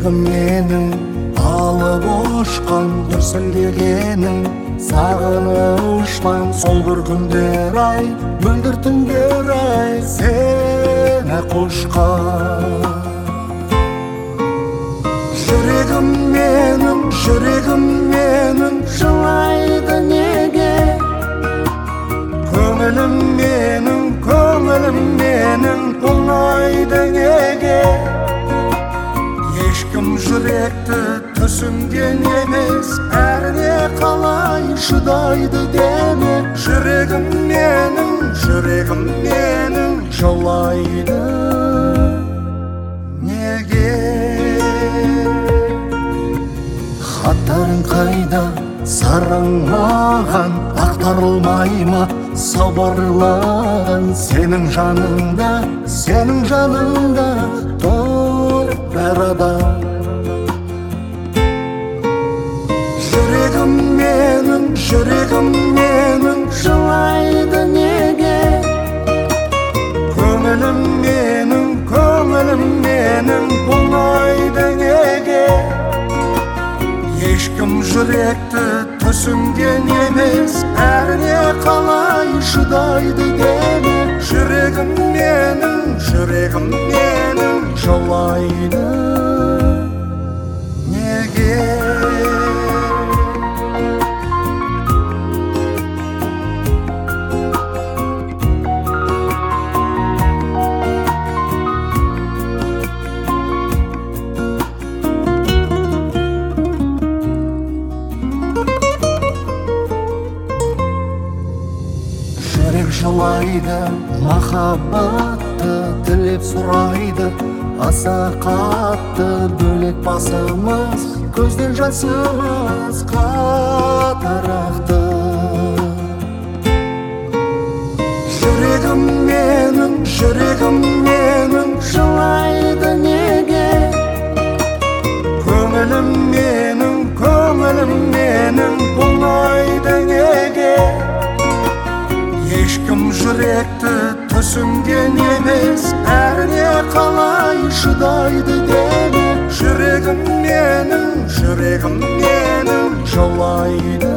жүрегім менің алып ұшқан дүрсілдегенің сағыныштан сол бір күндер ай мөлдір түндер ай сені құшқан. Жүрегім менің жылайды неге, көңілім менің толмайды неге. Ешкім жүректі түсінген емес, әріне қалай шыдайды деме. Жүрегім менің жылайды неге. Хаттарың қайда, сарың маған ақтарылмай ма сабырлаған. Сенің жаныңда тұр бір адам. Жүрегім менің жылайды неге, көңілім менің толмайды неге. Ешкім жүректі түсінген емес, әріне қалай шыдайды деме. Жүрегім менің жылайды неге. Жүрек жылайды, махаббатты тілеп сұрайды. Аса қатты бөлек басымыз, көзден жасымыз қатырақты. Жүрегім менің жылайды неге, көңілім менің толмайды неге. Ешкім жүректі түсінген емес, әріне қалай шыдайды деме. Жүрегім менің жылайды